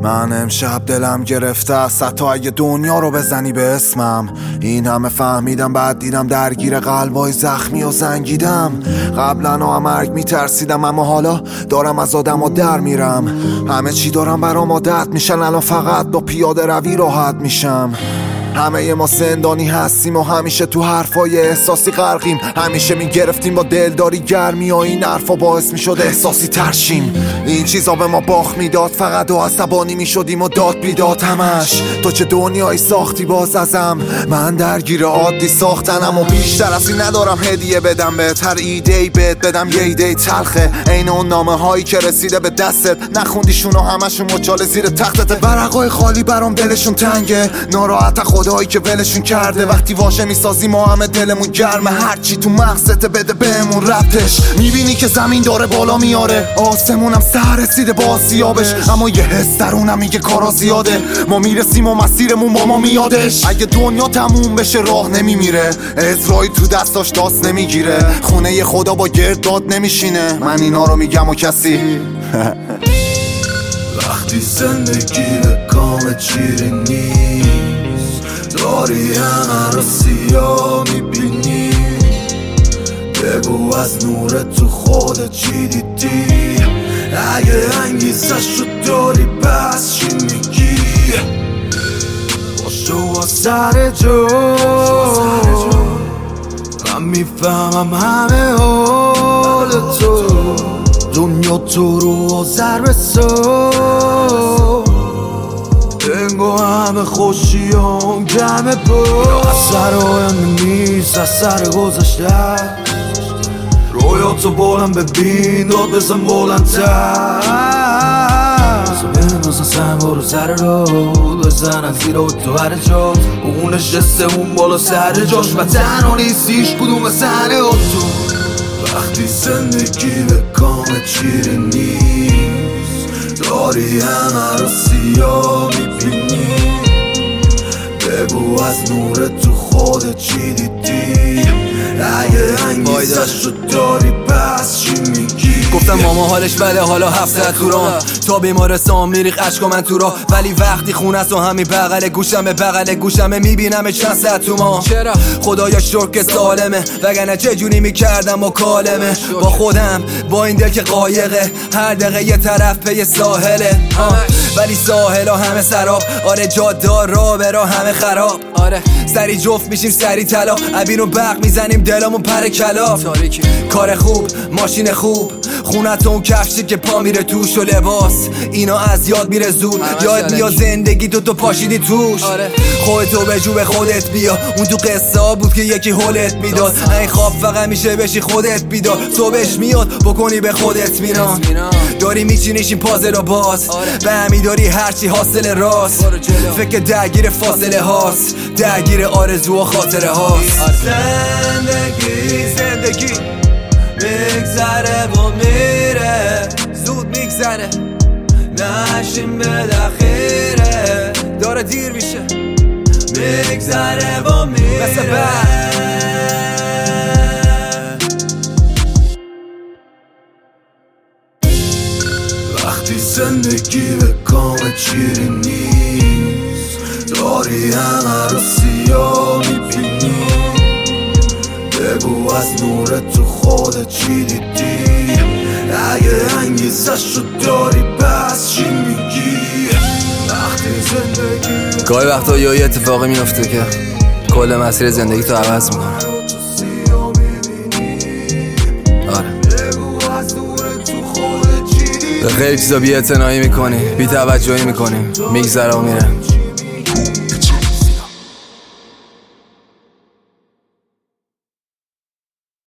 من امشب دلم گرفته است حتی اگه دنیا رو بزنی به اسمم. این همه فهمیدم بعد دیدم درگیر قلبای زخمی و زنگیدم. قبلا مرگ میترسیدم اما حالا دارم از آدم در میرم. همه چی دارم برام عادت میشن، الان فقط با پیاده روی راحت میشم. همه ما زندانی هستیم و همیشه تو حرفای احساسی غرقیم. همیشه میگرفتیم با دلداری گرمی و این حرفا باعث میشد احساسی ترشیم. این چیزا به ما باخت میداد، فقط و عصبانی میشدیم و داد بیداد همش. تو چه دنیایی ساختی باز ازم، من درگیر عادی ساختنم و بیشتر از این ندارم هدیه بدم بهت. هر ایده‌ای بهت بدم یه ایده تلخه، عین اون نامه هایی که رسیده به دستت نخوندیشون و همشون مچاله زیر تختت. ورقای خالی برام دلشون تنگه، ناراحت خدایی که ولشون کرده. وقتی واژه میسازی ما همه دلمون گرمه، هرچی تو مغزت بده بهمون ربطش. میبینی که زمین داره بالا میاره، آسمونم سر رسیده با آسیابش، اما یه حس درونم میگه کارا زیاده. ما میرسیم و مسیرمون با ما میادش. اگه دنیا تموم بشه راه نمیمیره، اسرایی تو دستاش داست نمیگیره، خونه خدا با گرداد نمیشینه. من اینا رو میگم و کسی وقتی زندگی به کام چیره نیست، داری همه رو سیاه میبینی. بگو از نور تو خودت چی دیدی، اگه انگیزش رو داری پس چی میگی؟ باشو با سر جو، من میفهمم همه حال تو. دنیا تو رو آذر بسو، انگو همه خوشیام گمه بود. از سر آینده نیست، از سر گذشته رویاتو بلند ببین، داد بزن بلندتر. بندازن سنگا رو سر رو بزنن زیر تو هر جا. اون نشسته اون بالا سر جاش و تنها نیستیش کدوم سنه تو. وقتی زندگی به کام چیره نیست، داری همه رو سیاه میبینی. بگو از نور تو خودت چی دیدی، اگه انگیزش رو داری پس چی میگی؟ گفتم ماما حالش بده حالا 7 توران، تا بیمارستان میریخ عشق من تو راه. ولی وقتی خونه و همین بغل گوشمه میبینم چند ساعت تو ما. چرا خدایا شکر که سالمه، وگرنه چه جونی میکردم و کالمه. با خودم با این دل که قایقه، هر دقیقه یه طرف پی ساحله. ولی ساحلا همه سراب، آره جادار را به راه همه خراب. آره سری جفت میشیم سری طلا، ابین و برق میزنیم دلمون پر کلاف. کار خوب ماشین خوب، خونت اون کفشی که پا میره توش و لباس، اینا از یاد میره زود. یاد میاد زندگی تو پاشیدی توش. آره. خودتو به جو به خودت بیا، اون تو قصه ها بود که یکی حالت میداد. این خواب فقط میشه بشی خودت بیدار، صبحش میاد بکنی به خودت میران. داری میچینیش این پازل و باز، به همی داری هرچی حاصل راست. فکر درگیر فاصله هاست، درگیر آرزو و خاطره هاست. زندگی میگذره و میره، زود میگذره نشیم به دخیره. داره دیر میشه میگذره و میره مثل وقتی زندگی به کام چیری نیست، داری همه رو سیاه میبینی. بگو از نور تو خودت چی دیدی، اگه انگیزش رو داری پس چی میگی؟ وقتی زندگی گاهی وقتا یه اتفاقی میفته که کل مسیر زندگی تو عوض میکنه. آره به خیلی چیزا بی اعتنایی میکنی، بی توجهی میکنی، میگذره و میره.